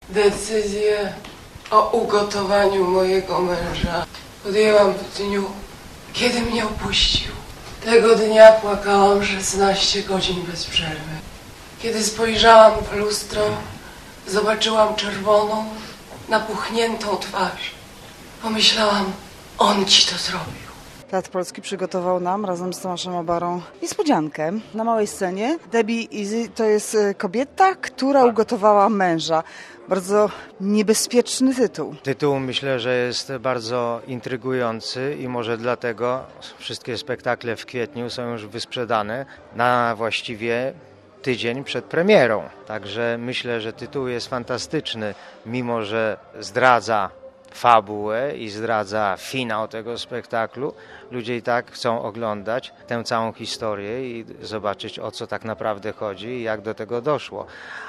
Decyzję o ugotowaniu mojego męża podjęłam w dniu, kiedy mnie opuścił. Tego dnia płakałam 16 godzin bez przerwy. Kiedy spojrzałam w lustro, zobaczyłam czerwoną, napuchniętą twarz. Pomyślałam, on ci to zrobił. Teatr Polski przygotował nam razem z Tomaszem Obarą niespodziankę na małej scenie. Debbie Easy to jest kobieta, która ugotowała męża. Bardzo niebezpieczny tytuł. Tytuł myślę, że jest bardzo intrygujący i może dlatego wszystkie spektakle w kwietniu są już wysprzedane na właściwie tydzień przed premierą. Także myślę, że tytuł jest fantastyczny, mimo że zdradza fabułę i zdradza finał tego spektaklu. Ludzie i tak chcą oglądać tę całą historię i zobaczyć, o co tak naprawdę chodzi i jak do tego doszło.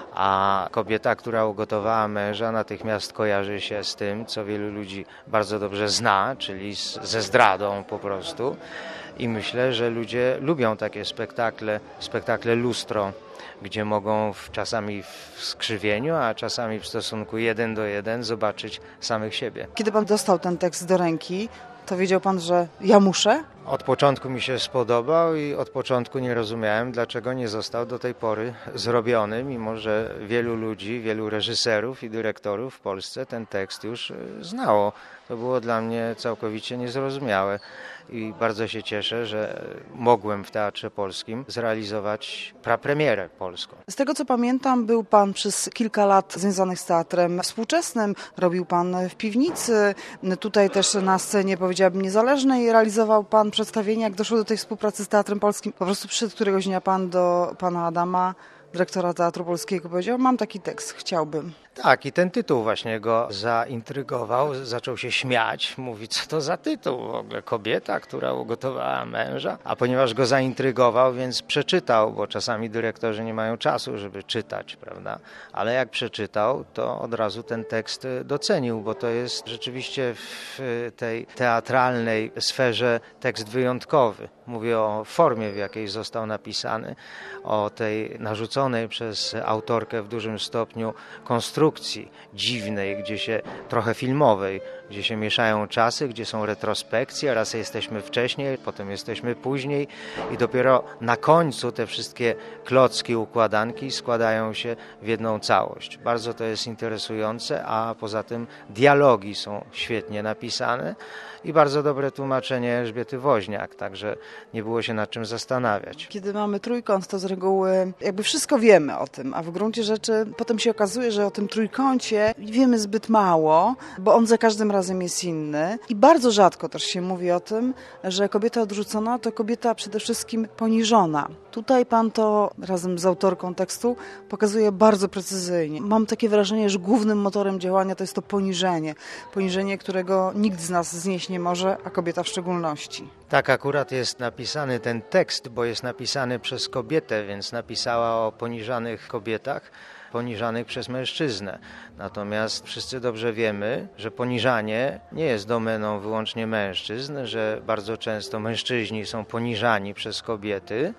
A kobieta, która ugotowała męża, natychmiast kojarzy się z tym, co wielu ludzi bardzo dobrze zna, czyli ze zdradą po prostu. I myślę, że ludzie lubią takie spektakle lustro, gdzie mogą czasami w skrzywieniu, a czasami w stosunku 1 do 1 zobaczyć samych siebie. Kiedy pan dostał ten tekst do ręki, to wiedział pan, że ja muszę? Od początku mi się spodobał i od początku nie rozumiałem, dlaczego nie został do tej pory zrobiony, mimo że wielu ludzi, wielu reżyserów i dyrektorów w Polsce ten tekst już znało. To było dla mnie całkowicie niezrozumiałe i bardzo się cieszę, że mogłem w Teatrze Polskim zrealizować prapremierę polską. Z tego co pamiętam, był pan przez kilka lat związany z teatrem współczesnym, robił pan w piwnicy, tutaj też na scenie, powiedziałabym, niezależnej, realizował pan przedstawienia. Jak doszło do tej współpracy z Teatrem Polskim, po prostu przyszedł któregoś dnia pan do pana Adama, dyrektora Teatru Polskiego, powiedział: mam taki tekst, chciałbym. Tak, i ten tytuł właśnie go zaintrygował, zaczął się śmiać, mówi, co to za tytuł w ogóle, kobieta, która ugotowała męża, a ponieważ go zaintrygował, więc przeczytał, bo czasami dyrektorzy nie mają czasu, żeby czytać, prawda, ale jak przeczytał, to od razu ten tekst docenił, bo to jest rzeczywiście w tej teatralnej sferze tekst wyjątkowy. Mówię o formie, w jakiej został napisany, o tej narzuconej przez autorkę w dużym stopniu konstrukcji dziwnej, gdzie się trochę filmowej, gdzie się mieszają czasy, gdzie są retrospekcje, raz jesteśmy wcześniej, potem jesteśmy później i dopiero na końcu te wszystkie klocki, układanki składają się w jedną całość. Bardzo to jest interesujące, a poza tym dialogi są świetnie napisane i bardzo dobre tłumaczenie Elżbiety Woźniak, także nie było się nad czym zastanawiać. Kiedy mamy trójkąt, to z reguły jakby wszystko wiemy o tym, a w gruncie rzeczy potem się okazuje, że o tym trójkącie wiemy zbyt mało, bo on za każdym razem jest inny i bardzo rzadko też się mówi o tym, że kobieta odrzucona to kobieta przede wszystkim poniżona. Tutaj pan to razem z autorką tekstu pokazuje bardzo precyzyjnie. Mam takie wrażenie, że głównym motorem działania to jest to poniżenie. Poniżenie, którego nikt z nas znieść nie może, a kobieta w szczególności. Tak akurat jest napisany ten tekst, bo jest napisany przez kobietę, więc napisała o poniżanych kobietach, poniżanych przez mężczyznę. Natomiast wszyscy dobrze wiemy, że poniżanie nie jest domeną wyłącznie mężczyzn, że bardzo często mężczyźni są poniżani przez kobiety.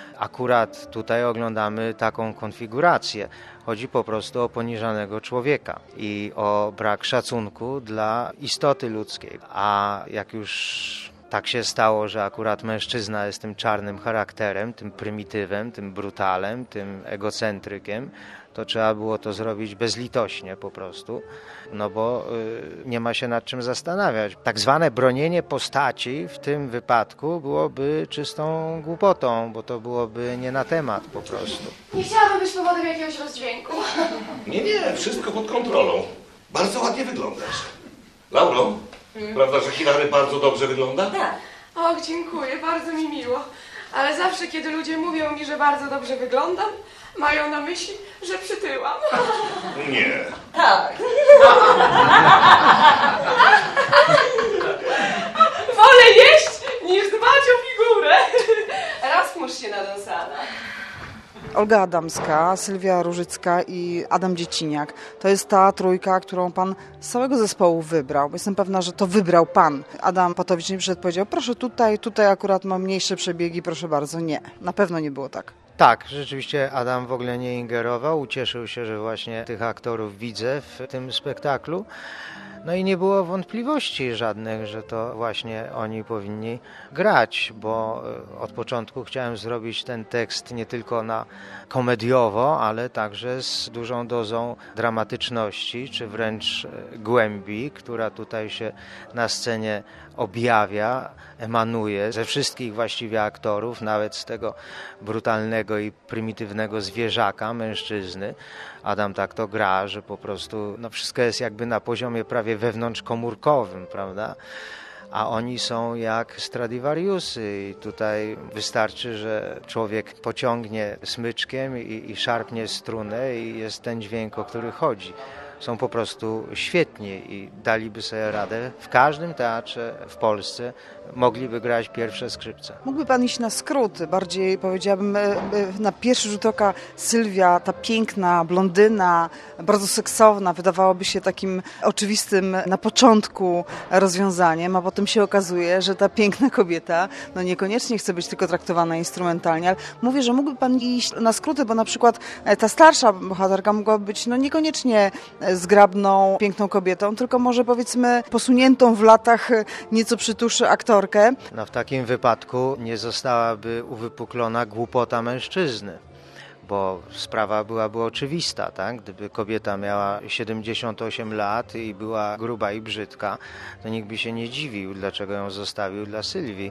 Akurat tutaj oglądamy taką konfigurację. Chodzi po prostu o poniżanego człowieka i o brak szacunku dla istoty ludzkiej. A jak już tak się stało, że akurat mężczyzna jest tym czarnym charakterem, tym prymitywem, tym brutalem, tym egocentrykiem, to trzeba było to zrobić bezlitośnie po prostu, no bo nie ma się nad czym zastanawiać. Tak zwane bronienie postaci w tym wypadku byłoby czystą głupotą, bo to byłoby nie na temat po prostu. Nie chciałabym być powodem jakiegoś rozdźwięku. Nie, wszystko pod kontrolą. Bardzo ładnie wyglądasz. Lauro, prawda, że Hilary bardzo dobrze wygląda? Tak. Och, dziękuję, bardzo mi miło. Ale zawsze, kiedy ludzie mówią mi, że bardzo dobrze wyglądam, mają na myśli, że przytyłam. Nie. Tak. Wolę jeść, niż dbać o figurę. Rozmusz się na Donsana. Olga Adamska, Sylwia Różycka i Adam Dzieciniak. To jest ta trójka, którą pan z całego zespołu wybrał. Jestem pewna, że to wybrał pan. Adam Patowicz nie przyszedł, powiedział: proszę tutaj akurat mam mniejsze przebiegi, proszę bardzo. Nie, na pewno nie było tak. Tak, rzeczywiście Adam w ogóle nie ingerował, ucieszył się, że właśnie tych aktorów widzę w tym spektaklu. No i nie było wątpliwości żadnych, że to właśnie oni powinni grać, bo od początku chciałem zrobić ten tekst nie tylko na komediowo, ale także z dużą dozą dramatyczności, czy wręcz głębi, która tutaj się na scenie objawia, emanuje ze wszystkich właściwie aktorów, nawet z tego brutalnego i prymitywnego zwierzaka, mężczyzny. Adam tak to gra, że po prostu wszystko jest jakby na poziomie prawie wewnątrzkomórkowym, prawda? A oni są jak Stradivariusy i tutaj wystarczy, że człowiek pociągnie smyczkiem i szarpnie strunę i jest ten dźwięk, o który chodzi. Są po prostu świetni i daliby sobie radę w każdym teatrze w Polsce, mogliby grać pierwsze skrzypce. Mógłby pan iść na skróty, bardziej powiedziałabym na pierwszy rzut oka Sylwia, ta piękna blondyna, bardzo seksowna, wydawałoby się takim oczywistym na początku rozwiązaniem, a potem się okazuje, że ta piękna kobieta niekoniecznie chce być tylko traktowana instrumentalnie, ale mówię, że mógłby pan iść na skróty, bo na przykład ta starsza bohaterka mogła być niekoniecznie zgrabną, piękną kobietą, tylko może powiedzmy posuniętą w latach nieco przytuszy aktorkę. W takim wypadku nie zostałaby uwypuklona głupota mężczyzny, bo sprawa byłaby oczywista, tak? Gdyby kobieta miała 78 lat i była gruba i brzydka, to nikt by się nie dziwił, dlaczego ją zostawił dla Sylwii,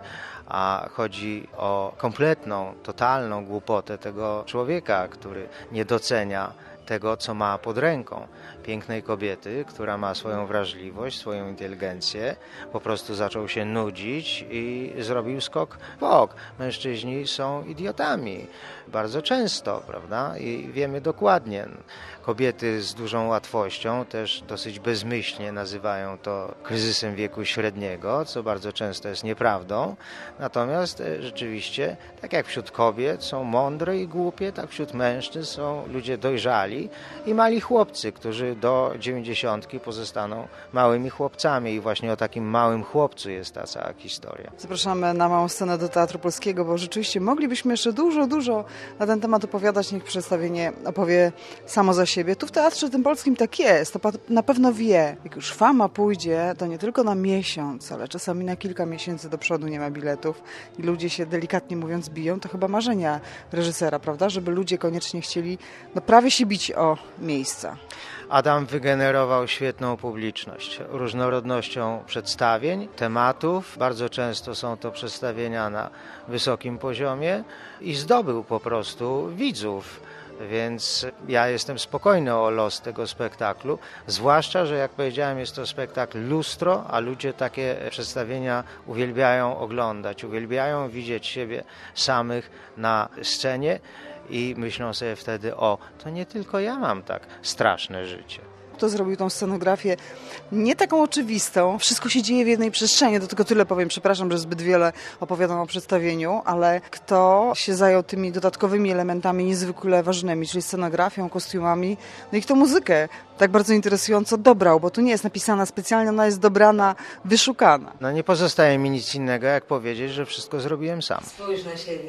a chodzi o kompletną, totalną głupotę tego człowieka, który nie docenia tego, co ma pod ręką. Pięknej kobiety, która ma swoją wrażliwość, swoją inteligencję, po prostu zaczął się nudzić i zrobił skok w bok. Mężczyźni są idiotami bardzo często, prawda? I wiemy dokładnie. Kobiety z dużą łatwością też dosyć bezmyślnie nazywają to kryzysem wieku średniego, co bardzo często jest nieprawdą. Natomiast rzeczywiście, tak jak wśród kobiet są mądre i głupie, tak wśród mężczyzn są ludzie dojrzali i mali chłopcy, którzy do 90 pozostaną małymi chłopcami i właśnie o takim małym chłopcu jest ta cała historia. Zapraszamy na małą scenę do Teatru Polskiego, bo rzeczywiście moglibyśmy jeszcze dużo na ten temat opowiadać. Niech przedstawienie opowie samo za siebie. Tu w Teatrze tym Polskim tak jest, to pan na pewno wie. Jak już fama pójdzie, to nie tylko na miesiąc, ale czasami na kilka miesięcy do przodu nie ma biletów i ludzie się delikatnie mówiąc biją. To chyba marzenia reżysera, prawda? Żeby ludzie koniecznie chcieli prawie się bić o miejsca. Adam wygenerował świetną publiczność, różnorodnością przedstawień, tematów. Bardzo często są to przedstawienia na wysokim poziomie i zdobył po prostu widzów. Więc ja jestem spokojny o los tego spektaklu, zwłaszcza, że jak powiedziałem, jest to spektakl lustro, a ludzie takie przedstawienia uwielbiają oglądać, uwielbiają widzieć siebie samych na scenie i myślą sobie wtedy, to nie tylko ja mam tak straszne życie. Kto zrobił tą scenografię nie taką oczywistą. Wszystko się dzieje w jednej przestrzeni, do tego tyle powiem, przepraszam, że zbyt wiele opowiadam o przedstawieniu, ale kto się zajął tymi dodatkowymi elementami niezwykle ważnymi, czyli scenografią, kostiumami, i kto muzykę tak bardzo interesująco dobrał, bo tu nie jest napisana specjalnie, ona jest dobrana, wyszukana. Nie pozostaje mi nic innego, jak powiedzieć, że wszystko zrobiłem sam. Spójrz na siebie.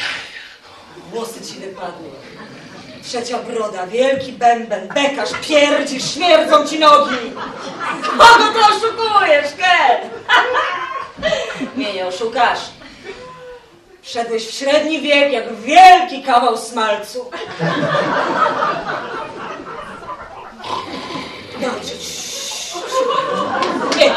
Włosy ci wypadły. Trzecia broda, wielki bęben, bekasz, pierdzisz, śmierdzą ci nogi. Kogo to oszukujesz, Ken? Nie, nie oszukasz. Wszedłeś w średni wiek jak wielki kawał smalcu. Dobrze. Nie.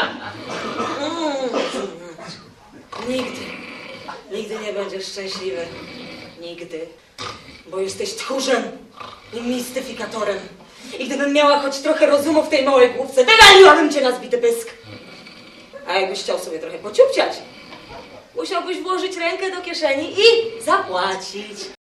Nigdy nie będziesz szczęśliwy. Nigdy. Bo jesteś tchórzem i mistyfikatorem. I gdybym miała choć trochę rozumu w tej małej główce, wywaliłabym cię na zbity pysk. A jakbyś chciał sobie trochę pociupciać, musiałbyś włożyć rękę do kieszeni i zapłacić.